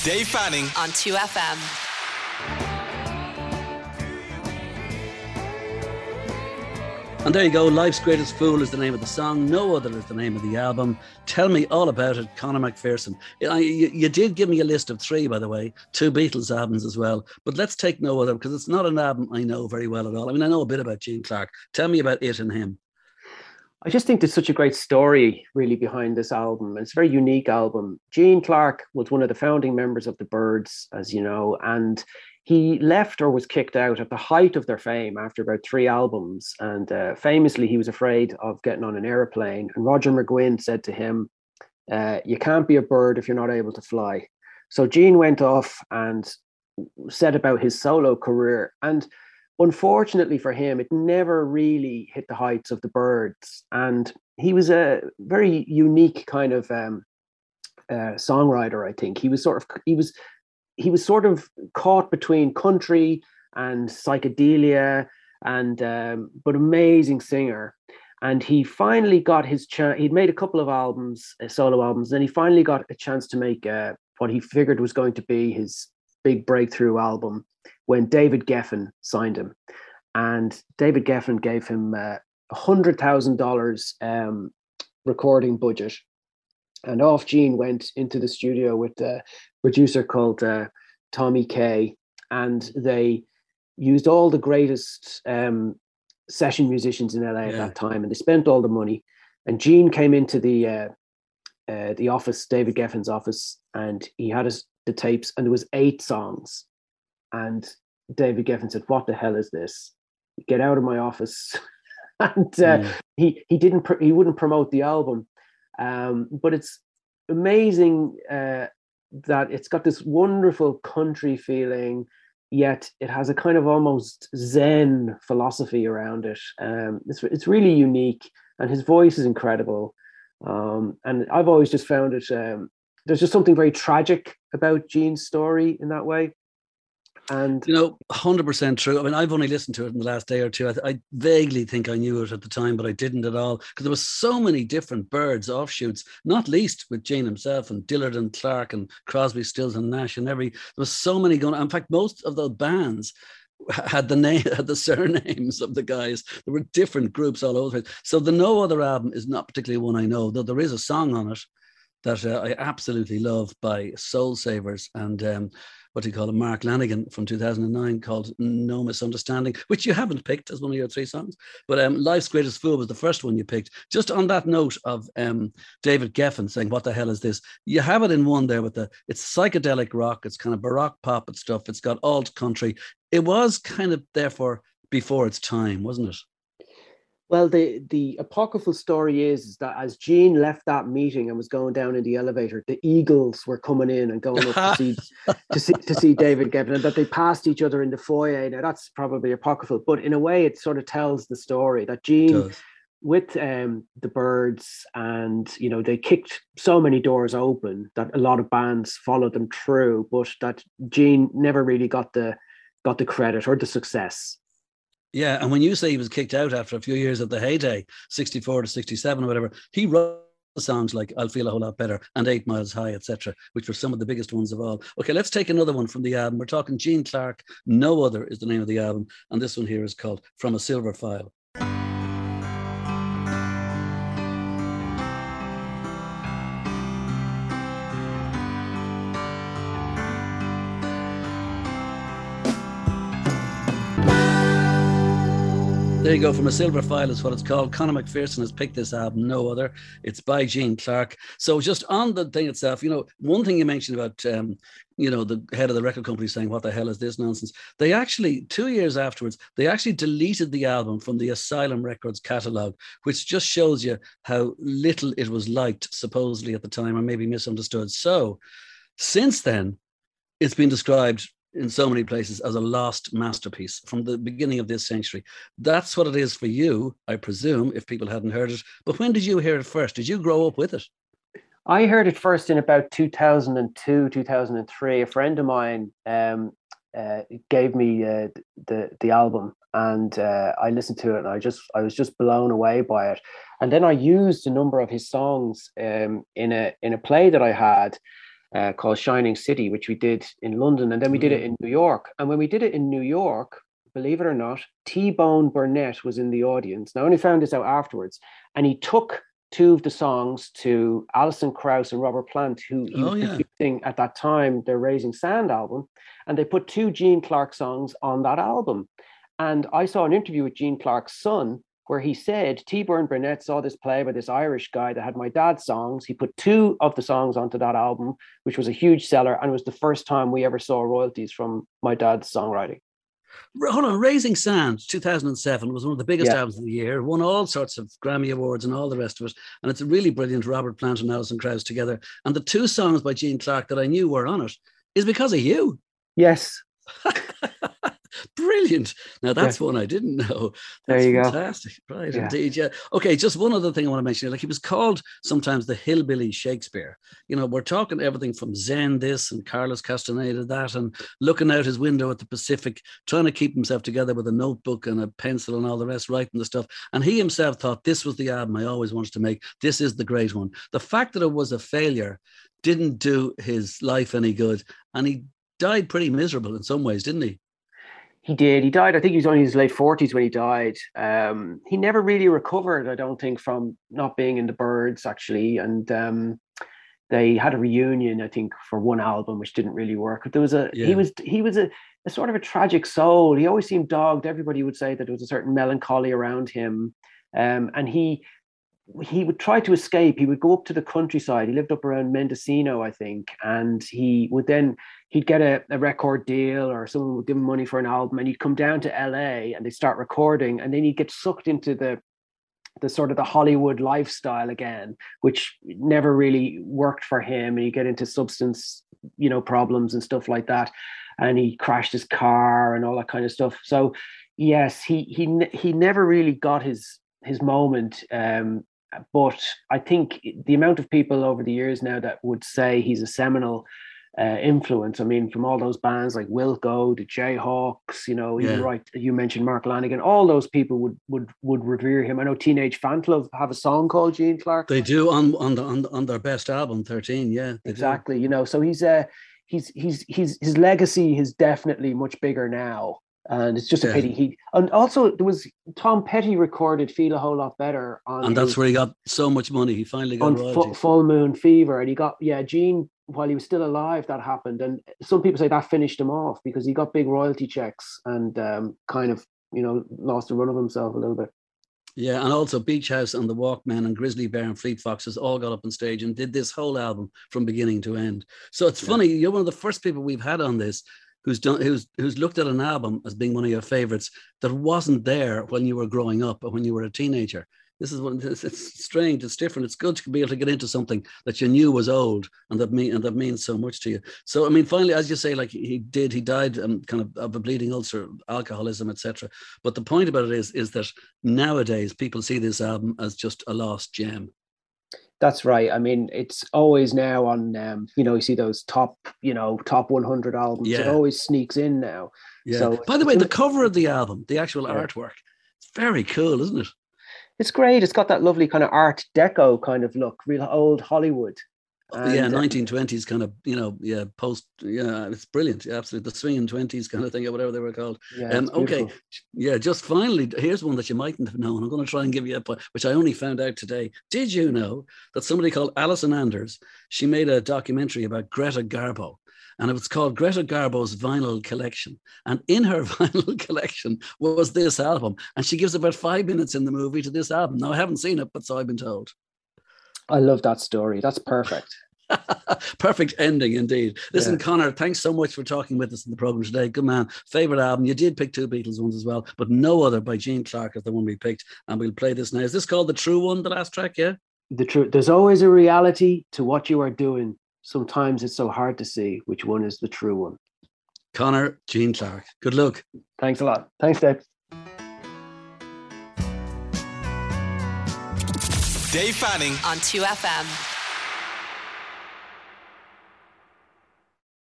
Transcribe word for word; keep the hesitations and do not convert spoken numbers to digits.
Dave Fanning on two F M. And there you go, Life's Greatest Fool is the name of the song, No Other is the name of the album. Tell me all about it, Conor McPherson. You, you did give me a list of three, by the way, two Beatles albums as well, but let's take No Other, because it's not an album I know very well at all. I mean, I know a bit about Gene Clark. Tell me about it and him. I just think there's such a great story really behind this album. It's a very unique album. Gene Clark was one of the founding members of the Byrds, as you know, and he left or was kicked out at the height of their fame after about three albums. And uh, famously, he was afraid of getting on an airplane. And Roger McGuinn said to him, uh, you can't be a bird if you're not able to fly. So Gene went off and set about his solo career. And unfortunately for him, it never really hit the heights of the Byrds. And he was a very unique kind of um, uh, songwriter, I think. He was sort of, he was, he was sort of caught between country and psychedelia, and um, but amazing singer. And he finally got his chance. He'd made a couple of albums, uh, solo albums, and he finally got a chance to make uh, what he figured was going to be his big breakthrough album when David Geffen signed him. And David Geffen gave him a uh, one hundred thousand dollars um, recording budget. And off Gene went into the studio with a producer called uh, Tommy Kay, and they used all the greatest um, session musicians in L A yeah. at that time, and they spent all the money. And Gene came into the uh, uh, the office, David Geffen's office, and he had his, the tapes, and there was eight songs. And David Geffen said, "What the hell is this? Get out of my office!" and uh, mm. he he didn't pr- he wouldn't promote the album. Um, but it's amazing uh, that it's got this wonderful country feeling, yet it has a kind of almost Zen philosophy around it. Um, it's it's really unique, and his voice is incredible. Um, and I've always just found it. Um, there's just something very tragic about Gene's story in that way. And you know, one hundred percent true. I mean, I've only listened to it in the last day or two. I, I vaguely think I knew it at the time, but I didn't at all, because there was so many different Byrds offshoots, not least with Gene himself and Dillard and Clark and Crosby, Stills and Nash and every. There was so many going on. In fact, most of those bands had the name, had the surnames of the guys. There were different groups all over the place. So the No Other album is not particularly one I know, though there is a song on it that uh, I absolutely love by Soul Savers and um, what do you call it, Mark Lanigan from two thousand nine, called No Misunderstanding, which you haven't picked as one of your three songs. But um, Life's Greatest Fool was the first one you picked. Just on that note of um, David Geffen saying, what the hell is this? You have it in one there with the, it's psychedelic rock, it's kind of baroque pop and stuff, it's got alt country. It was kind of therefore before its time, wasn't it? Well, the, the apocryphal story is, is that as Gene left that meeting and was going down in the elevator, the Eagles were coming in and going up to see to see to see David Geffen, and that they passed each other in the foyer. Now that's probably apocryphal, but in a way, it sort of tells the story that Gene, with um, the Byrds, and you know, they kicked so many doors open that a lot of bands followed them through, but that Gene never really got the got the credit or the success. Yeah, and when you say he was kicked out after a few years of the heyday, sixty-four to sixty-seven or whatever, he wrote songs like I'll Feel a Whole Lot Better and Eight Miles High, et cetera, which were some of the biggest ones of all. Okay, let's take another one from the album. We're talking Gene Clark, No Other is the name of the album, and this one here is called From a Silver File. There you go, From a Silver File is what it's called. Conor McPherson has picked this album, No Other. It's by Gene Clark. So just on the thing itself, you know, one thing you mentioned about, um, you know, the head of the record company saying, what the hell is this nonsense? They actually, two years afterwards, they actually deleted the album from the Asylum Records catalogue, which just shows you how little it was liked, supposedly at the time, or maybe misunderstood. So since then, it's been described in so many places as a lost masterpiece from the beginning of this century. That's what it is for you, I presume, if people hadn't heard it. But when did you hear it first? Did you grow up with it? I heard it first in about two thousand two, two thousand three. A friend of mine um, uh, gave me uh, the the album, and uh, I listened to it, and I just I was just blown away by it. And then I used a number of his songs um, in a in a play that I had. uh, called Shining City, which we did in London, and then we did it in New York. And when we did it in New York, believe it or not, T-Bone Burnett was in the audience. Now, I only found this out afterwards, and he took two of the songs to Alison Krauss and Robert Plant, who he Oh, was yeah. producing at that time their Raising Sand album, and they put two Gene Clark songs on that album. And I saw an interview with Gene Clark's son where he said T-Bone Burnett saw this play by this Irish guy that had my dad's songs. He put two of the songs onto that album, which was a huge seller, and it was the first time we ever saw royalties from my dad's songwriting. Hold on, Raising Sand, two thousand seven, was one of the biggest Yeah. albums of the year, won all sorts of Grammy Awards and all the rest of it. And it's a really brilliant, Robert Plant and Alison Krauss together. And the two songs by Gene Clark that I knew were on it is because of you. Yes. Brilliant. Now, that's Yeah. one I didn't know. There That's you go. fantastic. Right, Yeah. indeed. Yeah. Okay, just one other thing I want to mention. Like, he was called sometimes the hillbilly Shakespeare. You know, we're talking everything from Zen this and Carlos Castaneda that, and looking out his window at the Pacific, trying to keep himself together with a notebook and a pencil and all the rest, writing the stuff. And he himself thought this was the album I always wanted to make. This is the great one. The fact that it was a failure didn't do his life any good. And he died pretty miserable in some ways, didn't he? He did. He died. I think he was only in his late forties when he died. Um, he never really recovered, I don't think, from not being in the Byrds, actually. And um, they had a reunion, I think, for one album, which didn't really work. But there was a Yeah. he was he was a, a sort of a tragic soul. He always seemed dogged. Everybody would say that there was a certain melancholy around him, um, and he he would try to escape. He would go up to the countryside. He lived up around Mendocino, I think, and he would then he'd get a, a record deal, or someone would give him money for an album, and he'd come down to L A and they start recording, and then he'd get sucked into the the sort of the Hollywood lifestyle again, which never really worked for him. And he'd get into substance, you know, problems and stuff like that, and he crashed his car and all that kind of stuff. So yes, he he he never really got his his moment. Um, But I think the amount of people over the years now that would say he's a seminal uh, influence, I mean, from all those bands like Wilco, the Jayhawks, you know, even Yeah. right, you mentioned Mark Lanigan, all those people would would would revere him. I know Teenage Fanclub have a song called Gene Clark. They do on on the, on, on their best album, thirteen. Yeah, they do. Exactly. You know, so he's uh he's he's he's his legacy is definitely much bigger now. And it's just a Yeah. pity. He and also there was Tom Petty recorded "Feel a Whole Lot Better" on, And that's his- where he got so much money. He finally got on Fu- royalties. Full Moon Fever, and he got yeah Gene while he was still alive. That happened, and some people say that finished him off because he got big royalty checks and um, kind of you know lost the run of himself a little bit. Yeah, and also Beach House and the Walkmen and Grizzly Bear and Fleet Foxes all got up on stage and did this whole album from beginning to end. So it's Yeah. funny, you're one of the first people we've had on this who's done who's who's looked at an album as being one of your favorites that wasn't there when you were growing up or when you were a teenager. This is what it's, it's strange, it's different. It's good to be able to get into something that you knew was old and that mean and that means so much to you. So I mean, finally, as you say, like he did, he died um, kind of of a bleeding ulcer, alcoholism, et cetera. But the point about it is, is that nowadays people see this album as just a lost gem. That's right. I mean, it's always now on. Um, you know, you see those top, you know, top one hundred albums. It Yeah. always sneaks in now. Yeah. So By the it's way, an- the cover of the album, the actual Yeah. artwork, it's very cool, isn't it? It's great. It's got that lovely kind of Art Deco kind of look, real old Hollywood. yeah, And, uh, nineteen twenties kind of, you know, yeah, post, yeah, it's brilliant. Yeah, absolutely. The swinging twenties kind of thing or whatever they were called. yeah, Um, it's okay, beautiful. yeah, just finally, here's one that you mightn't have known. I'm going to try and give you a point, which I only found out today. Did you know that somebody called Alison Anders, she made a documentary about Greta Garbo, and it was called Greta Garbo's Vinyl Collection. And in her vinyl collection was this album. And she gives about five minutes in the movie to this album. Now, I haven't seen it, but so I've been told. I love that story. That's perfect. Perfect ending indeed. Listen, Yeah. Connor, thanks so much for talking with us in the program today. Good man. Favorite album. You did pick two Beatles ones as well, but no other by Gene Clark is the one we picked. And we'll play this now. Is this called The True One, the last track? Yeah. The truth. There's always a reality to what you are doing. Sometimes it's so hard to see which one is the true one. Connor, Gene Clark. Good luck. Thanks a lot. Thanks, Dave. Dave Fanning on two F M.